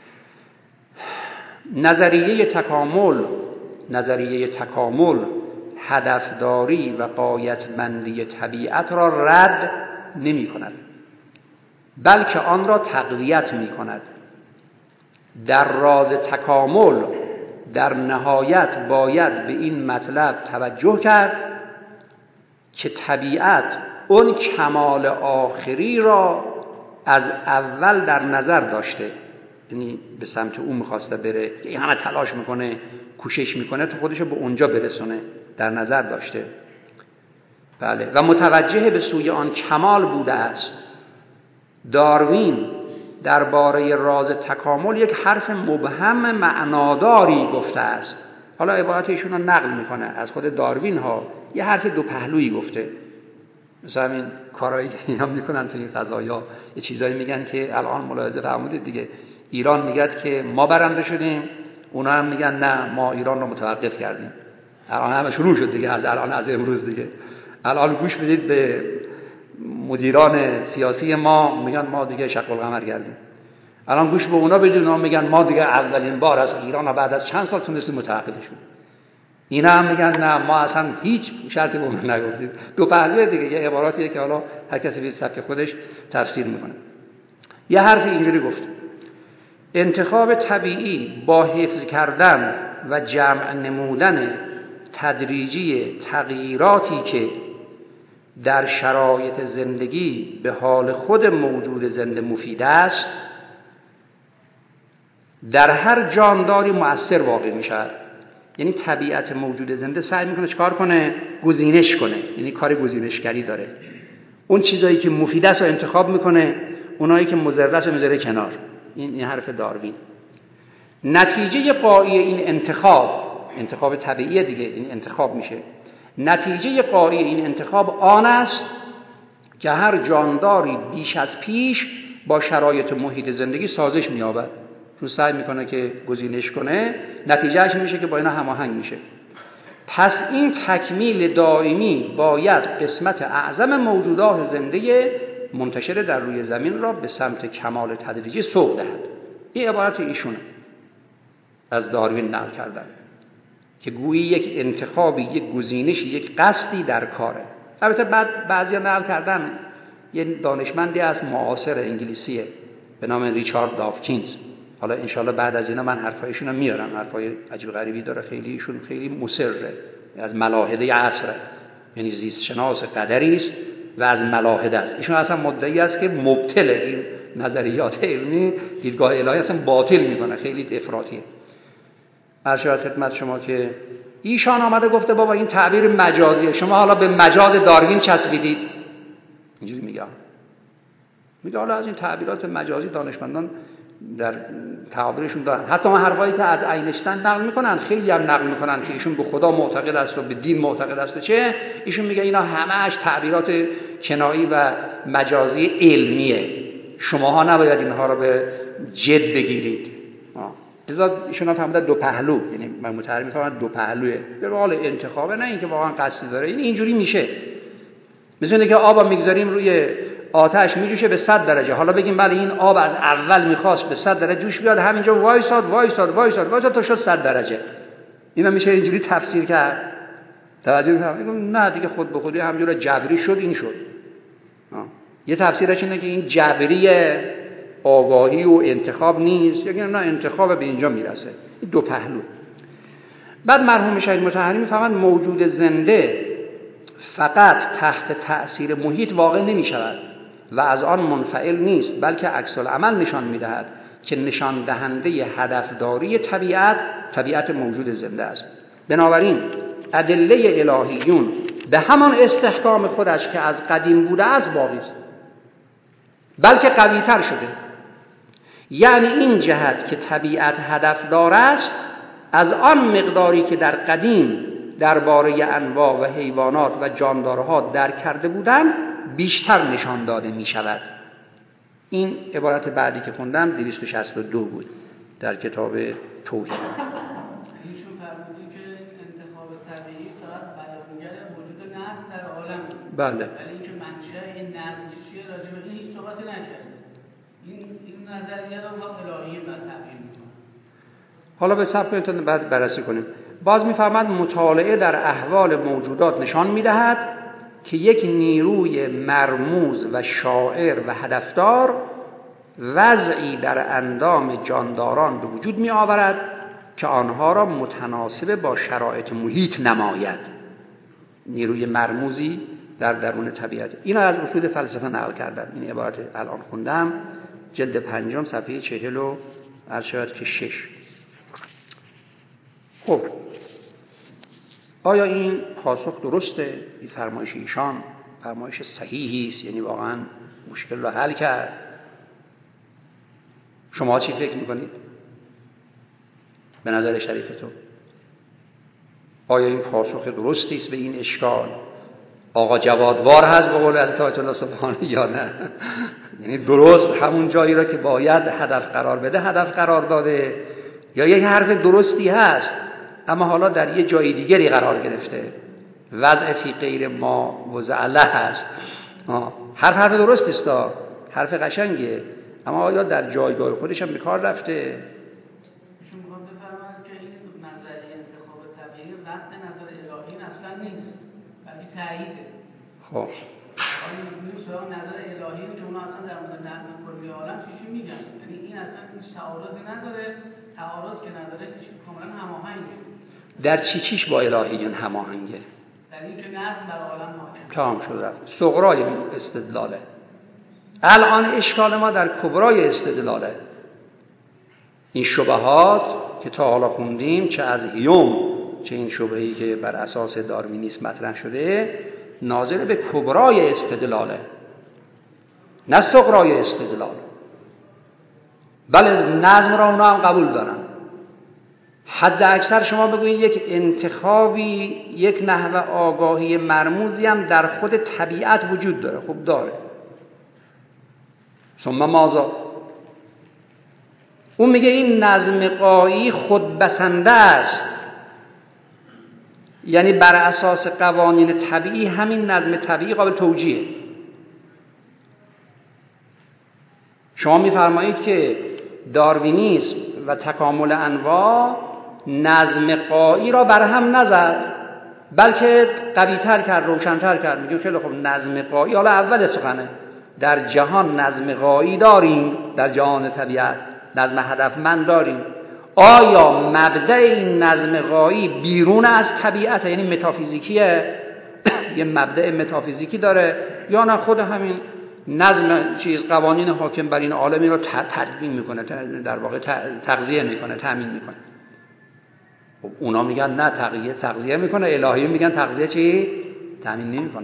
نظریه تکامل نظریه تکامل هدفداری و غایتمندی طبیعت را رد نمی کند، بلکه آن را تقویت می کند. در راز تکامل در نهایت باید به این مطلب توجه کرد که طبیعت اون کمال آخری را از اول در نظر داشته، یعنی به سمت اون میخواسته بره که این همه تلاش میکنه، کوشش میکنه تا خودشو به اونجا برسونه، در نظر داشته. بله، و متوجه به سوی آن کمال بوده است. داروین درباره راز تکامل یک حرف مبهم معناداری گفته است. حالا عبارت ایشون رو نقل میکنه از خود داروین ها، یه حرف دو پهلویی گفته. مثلا این کارهایی که اینا میکنن تو این قضایا، یه چیزایی میگن که الان ملاحظه فرمودید دیگه، ایران میگه که ما برنده شدیم، اونا هم میگن نه ما ایران رو متوقف کردیم. الان همه شروع شد دیگه، از الان از امروز دیگه. الان گوش بدید به مدیران سیاسی ما، میگن ما دیگه شق القمر کردیم. الان گوش به اونا بدید، اونا میگن ما دیگه اولین بار از ایران و بعد از چند سال تونستیم متوقف شد. اینا هم میگن نه ما اصلا هیچ شرطی به اون نگفتیم. دو پهلوی دیگه، یه عباراتیه که حالا هر کسی به سبک خودش تفسیر میکنه. یه حرف اینجوری گفت: انتخاب طبیعی با حفظ کردن و جمع نمودن تدریجی تغییراتی که در شرایط زندگی به حال خود موجود زنده مفید است، در هر جانداری مؤثر واقع می شود. یعنی طبیعت موجود زنده سعی میکنه چکار کنه؟ گزینش کنه، یعنی کار گزینشگری داره. اون چیزایی که مفید است رو انتخاب میکنه، اونایی که مضر است رو میذاره کنار. این این حرف داروین. نتیجه قایی این انتخاب، انتخاب طبیعی دیگه، این انتخاب میشه. نتیجه قایی این انتخاب آن است که هر جانداری بیش از پیش با شرایط محیط زندگی سازش می‌یابد. تو سعی میکنه که گزینش کنه، نتیجهش میشه که با اینا هماهنگ میشه. پس این تکمیل دائمی باید قسمت اعظم موجودات زنده منتشر در روی زمین را به سمت کمال تدریجی سوق دهد. این عبارت ایشونه. از داروین نقل کردن که گویی یک انتخابی، یک گزینشی، یک قصدی در کاره. البته بعد بعضیا نقل کردن یه دانشمندی از معاصر انگلیسیه به نام ریچارد داوکینز. حالا انشالله بعد از اینا من حرفایشون رو میارم، حرفای عجیب غریبی داره، خیلی ایشون خیلی مصره، از ملاحده عصره، یعنی زیست شناس قدری است و از ملاحده است. ایشون اصلا مدعی است که مبطل این نظریات علمی، دیدگاه الهی اصلا باطل میکنه، خیلی افراطیه. ارشد خدمت شما که ایشان آمده گفته بابا این تعبیر مجازیه، شما حالا به مجاز داروین چسبیدید. اینجوری میگه. میگه حالا از این تعبیرات مجازی دانشمندان در تعابیرشون دارن. حتی ما حرفایی که از اینشتین نقل میکنن خیلی هم نقل میکنن که ایشون به خدا معتقد است و به دین معتقد است. چه؟ ایشون میگه اینا همه‌اش تعبیرات کنایی و مجازی علمیه، شماها نباید اینها رو به جد بگیرید. لذا ایشون هم فهمیدن دو پهلو، یعنی من متحرم میفهمم دو پهلوه، به حال انتخابه، نه اینکه واقعا قصدی داره. این اینجوری میشه، مثل اینکه آب میگذاریم روی آتش میجوشه به صد درجه، حالا بگیم بله این آب از اول میخواست به صد درجه جوش بیاد، همینجا وایساد وایساد وایساد وایساد تا شد صد درجه. اینا میشه اینجوری تفسیر کرد. توجه میکنم؟ نه دیگه خود به خودی همینجوری جبری شد این شد. آه. یه تفسیرش اینه که این جبری آگاهی و انتخاب نیست، یعنی نه انتخاب به اینجا میرسه. این دو پهلو. بعد مرحوم شهید مطهری میفهمند موجود زنده فقط تحت تأثیر محیط واقع نمی شود و از آن منفعل نیست، بلکه عکس العمل نشان می دهد که نشان دهنده هدفداری طبیعت طبیعت موجود زنده است. بنابراین ادله الهیون به همان استحکام خودش که از قدیم بوده است باقی است، بلکه قوی‌تر شده. یعنی این جهت که طبیعت هدفدار است از آن مقداری که در قدیم درباره انواع و حیوانات و جاندارها درک کرده بودند بیشتر نشان داده می شود. این عبارت بعدی که خوندم دویست و شصت و دو بود در کتاب توحید. ایشون فرمودی که انتخاب طبیعی فقط بیانگر وجود نفس در عالم. بله. ولی اینکه منشأ این نفس چیه راجع به این هیچ صحبتی نکرد. این این نظریه رو ما الهی مذهبی می‌کنیم. حالا به صفحه بعد بررسی کنیم. باز می‌فهمند مطالعه در احوال موجودات نشان می‌دهد که یک نیروی مرموز و شاعر و هدفدار وضعی در اندام جانداران به وجود می‌آورد که آنها را متناسب با شرایط محیط نماید. نیروی مرموزی در درون طبیعت. اینا از اصول فلسفه نقل کردن. این عبارت الان خوندم جلد پنجم صفحه چهل و عرض شود که شش. خب آیا این پاسخ درسته؟ این فرمایش ایشان فرمایش صحیحی است؟ یعنی واقعا مشکل رو حل کرد؟ شما چی فکر میکنید؟ به نظر شریفتون آیا این پاسخ درستی است به این اشکال؟ آقا جوادوار هست به قول حضرت آیت الله سبحانه یا نه؟ یعنی درست همون جایی را که باید هدف قرار بده هدف قرار داده، یا یک حرف درستی هست اما حالا در یه جای دیگری قرار گرفته، وضع فی غیر ما وضعله هست. هر حرف درست است، حرف قشنگه، اما آیا در جایگاه خودش هم به کار رفته؟ ایشون می‌خواد بفرمایند که این نظریه انتخاب طبیعی رد نظر الهی اصلا نیست، بلکه تاییده. خب آیا می‌گیم سراغ نظر الهی که اونا اصلا در مورد نظم کلی عالم چیزی میگن، یعنی این اصلا هیچ تعارضی نداره، تعارض که نداره کاملا هماهنگه. در چی چیش با الهیون هماهنگه؟ در این که نظم در عالم حاکم. تمام شد رفت. صغرای استدلاله. الان اشکال ما در کبرای استدلاله. این شبهات که تا حالا خوندیم، چه از هیوم چه این شبهه‌ای که بر اساس داروینیسم مطرح شده، ناظر به کبرای استدلاله، نه صغرای استدلال. بله نظم را اونا هم قبول دارن. حد اکثر شما بگویید یک انتخابی، یک نحو آگاهی مرموزی هم در خود طبیعت وجود داره. خب داره. ثم ماذا؟ اون میگه این نظم غایی خود بسنده است، یعنی بر اساس قوانین طبیعی همین نظم طبیعی قابل توجیهه. شما میفرمایید که داروینیسم و تکامل انواع نظم غایی را برهم نزد، بلکه قوی‌تر کرد، روشن‌تر کرد. میگیم خیلی خب نظم غایی، حالا اول سخنه، در جهان نظم غایی داریم، در جهان طبیعت نظم هدفمند داریم. آیا مبدأ این نظم غایی بیرون از طبیعت، یعنی متافیزیکیه، یه مبدأ متافیزیکی داره، یا نه خود همین نظم چیز قوانین حاکم بر این عالم رو تدوین میکنه، در واقع تغذیه میکنه، تامین میکنه؟ خب اونا میگن نه، تغذیه تغذیه میکنه، الهی میگن تغذیه چی؟ تامین نمیکنه.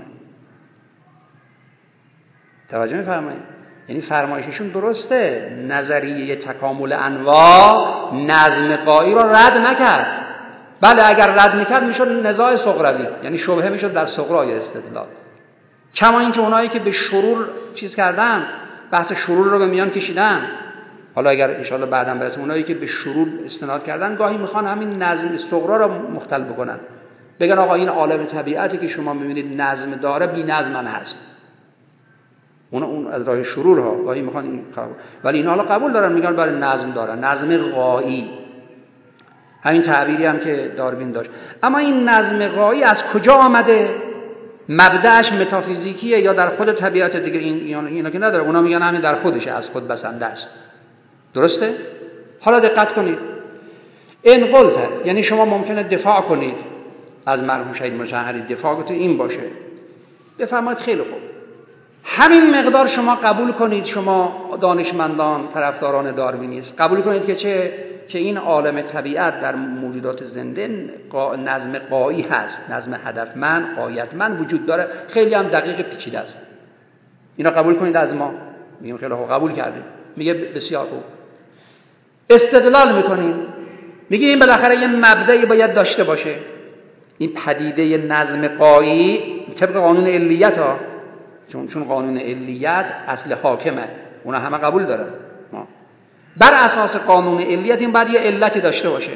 توجه میفرمایید؟ یعنی فرمایششون درسته، نظریه تکامل انواع نظم غایی رو رد نکرد. بله اگر رد میکرد میشد نزاع صغروی، یعنی شبهه میشد در صغرای استدلال. کما اینکه اونایی که به شرور چیز کردن، بحث شرور رو به میان کشیدن، حالا اگر ان شاءالله بعداً برسیم، اونایی که به شرور استناد کردن گاهی میخوان همین نظم صغرا رو مختل بکنن، بگن آقا این عالم طبیعتی که شما میبینید نظم داره، بی نظم هست. اون اون از راه شرور ها گاهی میخوان این قبول. ولی این حالا قبول دارن، میگن برای نظم دارن، نظم غایی، همین تعبیری هم که داروین داشت. اما این نظم غایی از کجا آمده؟ مبدأش متافیزیکیه یا در خود طبیعت دیگه؟ این اینا که نداره، اونا میگن همین در خودشه، از خود بسنده است. درسته؟ حالا دقت کنید، این قلت، یعنی شما ممکنه دفاع کنید از مرحوم شهید مطهری، دفاعتون این باشه، بفرمایید خیلی خوب، همین مقدار شما قبول کنید، شما دانشمندان طرفداران داروینیسم قبول کنید که چه که این عالم طبیعت در موجودات زنده قا... نظم غایی هست، نظم هدفمند، غایتمند وجود داره، خیلی هم دقیق پیچیده است. اینا قبول کنید از ما، میگیم خیلی خوب قبول کردیم. میگه بسیار خوب، استدلال میکنیم، میگه این بالاخره یه مبدأی باید داشته باشه، این پدیده نظم غایی طبق قانون علیت ها، چون چون قانون علیت اصل حاکمه، اونا همه قبول دارن. بر اساس قانون علیت این باید یه علتی داشته باشه.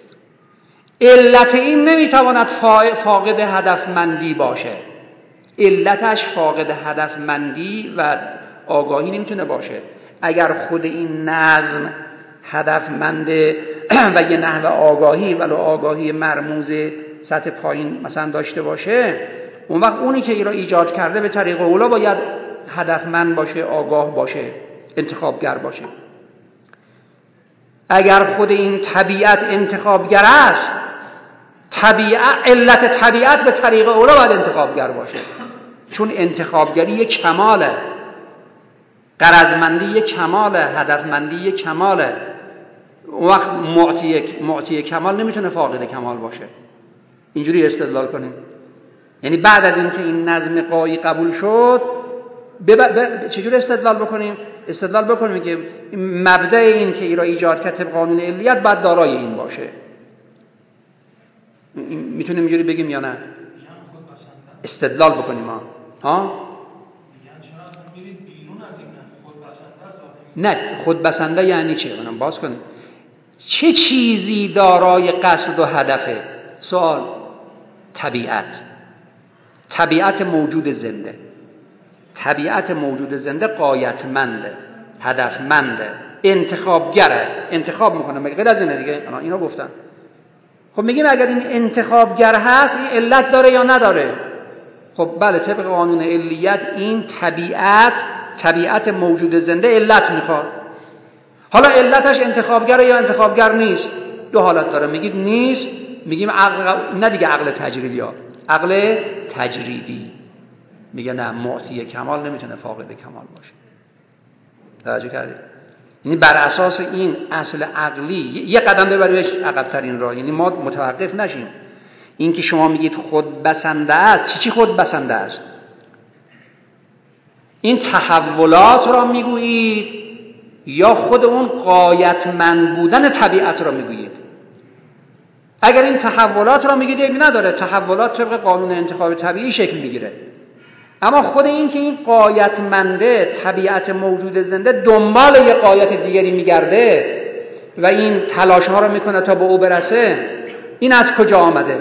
علت این نمیتواند فاقد هدفمندی باشه، علتش فاقد هدفمندی و آگاهی نمیتونه باشه. اگر خود این نظم هدفمنده و یه نحو آگاهی ولو آگاهی مرموز سطح پایین مثلا داشته باشه، اون وقت اونی که ای را ایجاد کرده به طریق اولا باید هدفمند باشه، آگاه باشه، انتخابگر باشه. اگر خود این طبیعت انتخابگر است، طبیعت علت طبیعت به طریق اولا باید انتخابگر باشه، چون انتخابگری یک کماله، غرضمندی یک کماله، هدفمندی یک کماله. اون وقت معطی معطی کمال نمیتونه فاقد کمال باشه. اینجوری استدلال کنیم، یعنی بعد از اینکه این نظم غایی قبول شد ب... چجوری استدلال بکنیم؟ استدلال بکنیم که مبدأ این که ای را ایجاد کرد طبق قانون علیت بعد دارای این باشه. میتونیم اینجوری بگیم یا نه؟ استدلال بکنیم ها ها نه، خودبسنده یعنی چه؟ منم باز کنیم. چه چیزی دارای قصد و هدفه؟ سوال. طبیعت. طبیعت موجود زنده. طبیعت موجود زنده غایتمنده، هدفمنده، انتخابگره، انتخاب میکنه. مگه غیر از اینه دیگه؟ انا اینو گفتن. خب میگیم اگر این انتخابگر هست، این علت داره یا نداره؟ خب بله، طبق قانون علیت این طبیعت طبیعت موجود زنده علت میخواد. حالا علتش انتخابگره یا انتخابگر نیست؟ دو حالت داره. میگید نیست، میگیم عقل، نه دیگه عقل تجریبی ها، عقل تجریبی میگه نه، معطی کمال نمیتونه فاقد کمال باشه. توجه کردید؟ یعنی بر اساس این اصل عقلی یه قدم ببریمش عقب‌تر این راه، یعنی ما متوقف نشیم. این که شما میگید خود بسنده است، چی چی خود بسنده است؟ این تحولات را میگویید یا خود اون غایتمند بودن طبیعت را میگویید؟ اگر این تحولات را میگید عیبی نداره، تحولات طبق قانون انتخاب طبیعی شکل میگیره. اما خود این که این غایتمنده طبیعت موجود زنده دنبال یه غایت دیگری میگرده و این تلاش ها رو میکنه تا به او برسه، این از کجا آمده؟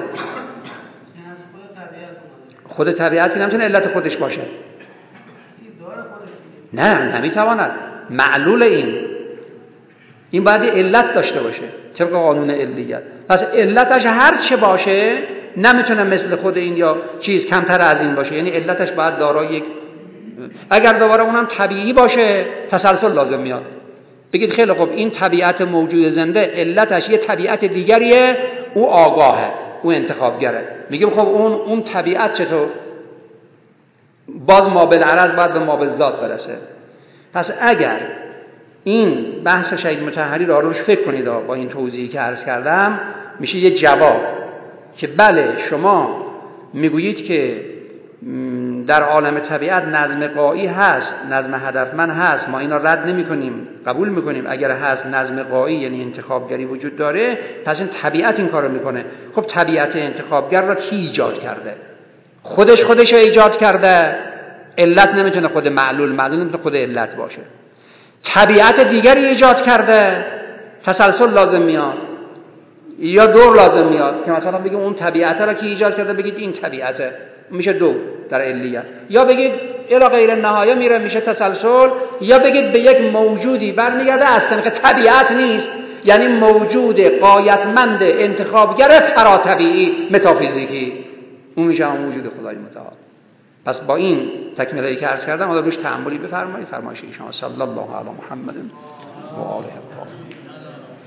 خود طبیعت نمیتونه علت خودش باشه. نه، نمیتواند. معلول این این باید علت داشته باشه طبق قانون علیت. پس علتش هر چه باشه نمیتونه مثل خود این یا چیز کمتر از این باشه، یعنی علتش باید دارای یک، اگر دوباره اونم طبیعی باشه تسلسل لازم میاد. بگید خیلی خوب این طبیعت موجود زنده علتش یه طبیعت دیگریه، او آگاهه، او انتخابگره. میگیم خب اون اون طبیعت چطور؟ باز ما بالعرض باید به ما بالذات برسه. پس اگر این بحث شهید مطهری را روش فکر کنید با این توضیحی که عرض کردم، میشه یه جواب که بله شما میگویید که در عالم طبیعت نظم قایی هست، نظم هدفمند هست، ما اینا رد نمی کنیم، قبول میکنیم اگر هست نظم قایی یعنی انتخابگری وجود داره، پس این طبیعت این کارو میکنه. خب طبیعت انتخابگر را کی ایجاد کرده؟ خودش خودش رو ایجاد کرده. علت نمیتونه خود معلول، معلول نمیتونه خود علت باشه. طبیعت دیگری ایجاد کرده، تسلسل لازم میاد یا دور لازم میاد که مثلا بگیم اون طبیعت را که ایجاد کرده بگید این طبیعته، میشه دو در علیت. یا بگید الی غیر النهایه میره میشه تسلسل، یا بگید به یک موجودی برمیگرده اصلا که طبیعت نیست، یعنی موجود غایتمند انتخابگر فراتبیعی متافیزیکی، اون میشه اون وجود خدای متعال. پس با این تکمیلی که عرض کردم حالا روش تأملی بفرمایید. فرمایش ایشان صلی الله علی محمد و آله.